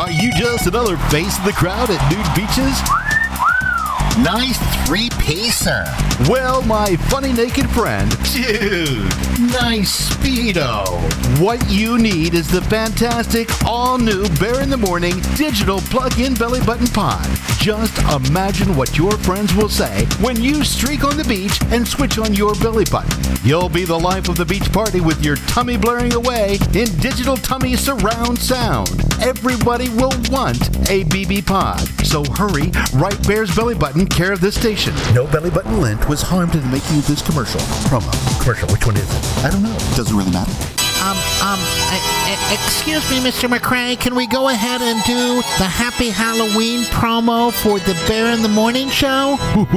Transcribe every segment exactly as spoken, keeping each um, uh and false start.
Are you just another face in the crowd at nude beaches? Nice three-piecer. Well, my funny naked friend, Dude, nice Speedo. what you need is the fantastic, all-new Bear in the Morning digital plug-in belly button pod. Just imagine what your friends will say when you streak on the beach and switch on your belly button. You'll be the life of the beach party with your tummy blaring away in digital tummy surround sound. Everybody will want a B B pod. So hurry, write Bear's belly button, care of this station. No belly button lint was harmed in the making of this commercial. Promo. Commercial, which one is it? I don't know. Doesn't really matter. Um, um, uh, uh, excuse me, Mister McRae, can we go ahead and do the Happy Halloween promo for the Bear in the Morning show?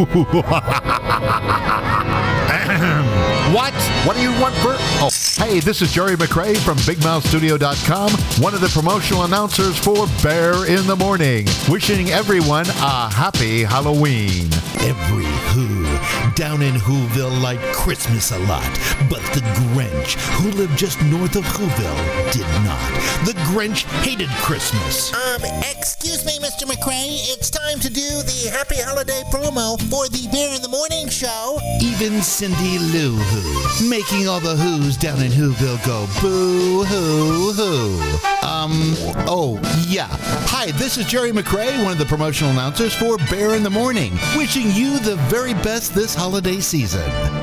What? What do you want for... Oh, hey, this is Jerry McRae from Big Mouth Studio dot com, one of the promotional announcers for Bear in the Morning, wishing everyone a happy Halloween. Every Who down in Whoville liked Christmas a lot, but the Grinch, who lived just north of Whoville, did not. The Grinch hated Christmas. Um, excuse me, Mister McRae, it's time to do the Happy Holiday promo for the Bear in the Morning show. Even Cindy Lou Who, making all the Who's down in Whoville go boo hoo hoo. Um, oh, yeah. Hi, this is Jerry McRae, one of the promotional announcers for Bear in the Morning, wishing you the very best this holiday season.